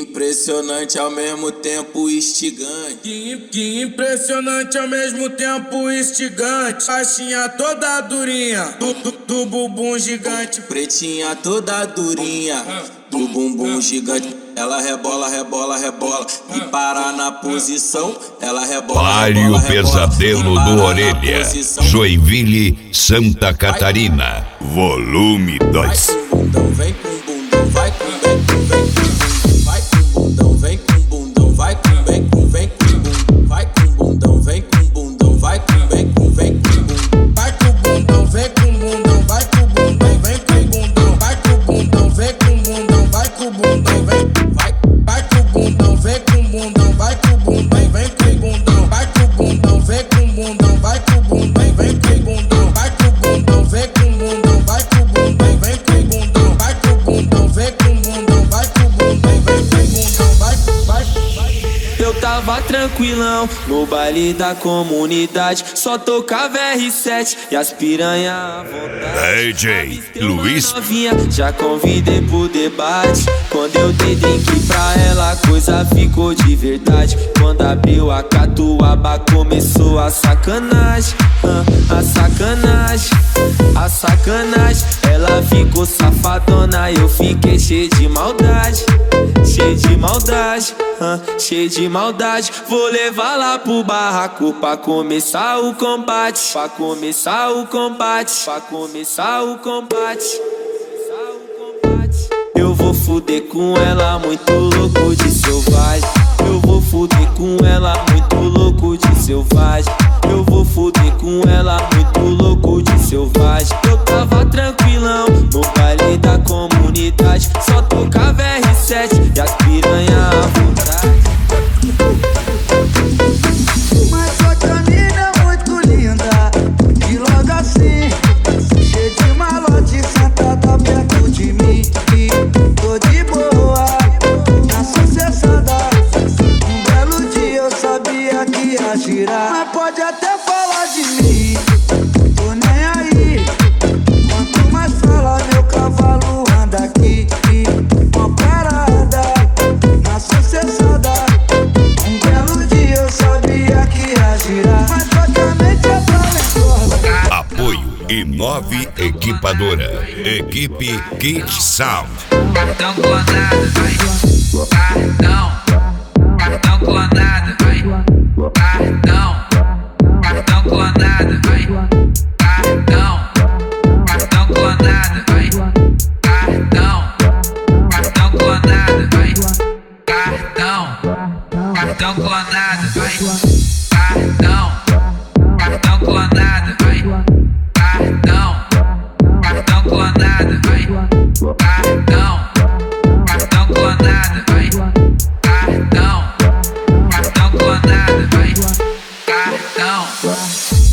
impressionante ao mesmo tempo instigante. Que impressionante ao mesmo tempo instigante. Baixinha toda durinha, do bumbum gigante. Pretinha toda durinha, do bumbum gigante. Ela rebola, rebola, rebola e para na posição. Ela rebola, Pare rebola, o pesadelo rebola, do Orelha. Joinville, Santa Catarina. Volume 2. Vem com bundão, vai com vem com vem com vai com bundão, vem com bundão, vai com vem com vem com bundão, vai com bundão, vem com bundão, vai com vem com vem com bundão, vai com bundão, vem com bundão, vai com bundão, vem com bundão, vai com bundão, vem com bundão, vai com bundão, vem vai com bundão, vem com bundão, vai com bundão, vem com bundão, vai com bundão, vem com bundão, vai com bundão, vem com bundão, vai com bundão, vem com bundão, vai com bundão, vem com bundão, vai com bundão, vem com bundão, vai com bundão, vem com bundão, vai. Eu tava tranquilão no baile da comunidade, só tocava R7 e as piranha à vontade. DJ Luiz. Novinha, já convidei pro debate. Quando eu dei drink pra ela, a coisa ficou de verdade. Quando abriu a catuaba, começou a sacanagem. A sacanagem, a sacanagem. Ela ficou safadona, eu fiquei cheio de maldade. Cheio de maldade, cheio de maldade. Vou levar lá pro barraco pra começar o combate. Pra começar o combate, pra começar o combate. Eu vou fuder com ela, muito louco de selvagem. Eu vou fuder com ela, muito louco de selvagem. Eu vou fuder com ela, muito louco de selvagem. Eu tava tranquilão no baile da comunidade, só tocava R7 e as piranha à vontade. Mas só que a mina é muito linda, e logo assim, cheia de malote, sentada perto de mim. Tô de boa, na sucessada. Um belo dia eu sabia que ia girar, mas pode até falar de mim, tô nem aí. Quanto mais fala, meu cavalo anda aqui. Uma parada, na sucessada. Um belo dia eu sabia que ia girar, mas totalmente é talentosa. Apoio I9 Equipadora. Equipe Kit Sound. Cartão clonado, vai. Cartão clonado, vai. Cartão clonado, vai. Cartão clonado, vai. Cartão clonado, vai. Cartão clonado, vai. Cartão clonado, vai. Cartão clonado, vai. Cartão clonado, vai. Cartão clonado, vai. Cartão.